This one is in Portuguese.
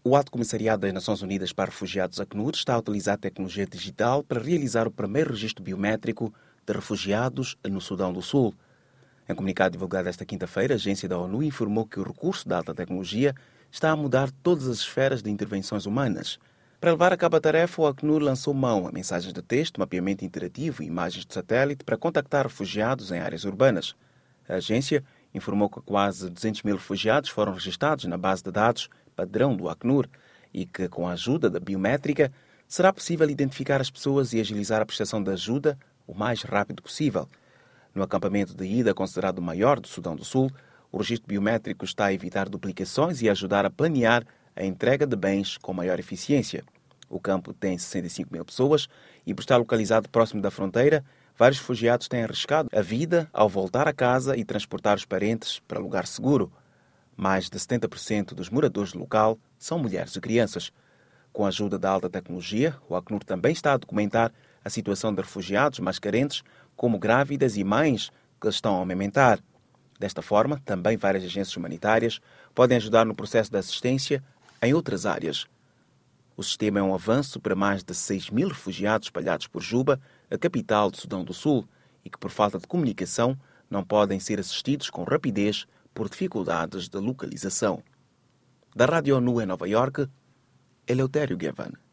O Alto Comissariado das Nações Unidas para Refugiados, ACNUR, está a utilizar tecnologia digital para realizar o primeiro registro biométrico de refugiados no Sudão do Sul. Em comunicado divulgado esta quinta-feira, a agência da ONU informou que o recurso da alta tecnologia está a mudar todas as esferas de intervenções humanas. Para levar a cabo a tarefa, o ACNUR lançou mão a mensagens de texto, mapeamento interativo e imagens de satélite para contactar refugiados em áreas urbanas. A agência informou que quase 200 mil refugiados foram registrados na base de dados padrão do ACNUR e que, com a ajuda da biométrica, será possível identificar as pessoas e agilizar a prestação de ajuda o mais rápido possível. No acampamento de ida considerado o maior do Sudão do Sul, o registro biométrico está a evitar duplicações e ajudar a planear a entrega de bens com maior eficiência. O campo tem 65 mil pessoas e, por estar localizado próximo da fronteira, vários refugiados têm arriscado a vida ao voltar a casa e transportar os parentes para lugar seguro. Mais de 70% dos moradores do local são mulheres e crianças. Com a ajuda da alta tecnologia, o ACNUR também está a documentar a situação de refugiados mais carentes, como grávidas e mães que estão a amamentar. Desta forma, também várias agências humanitárias podem ajudar no processo de assistência em outras áreas. O sistema é um avanço para mais de 6 mil refugiados espalhados por Juba, a capital do Sudão do Sul, e que, por falta de comunicação, não podem ser assistidos com rapidez por dificuldades de localização. Da Rádio ONU em Nova Iorque, Eleutério Gavan.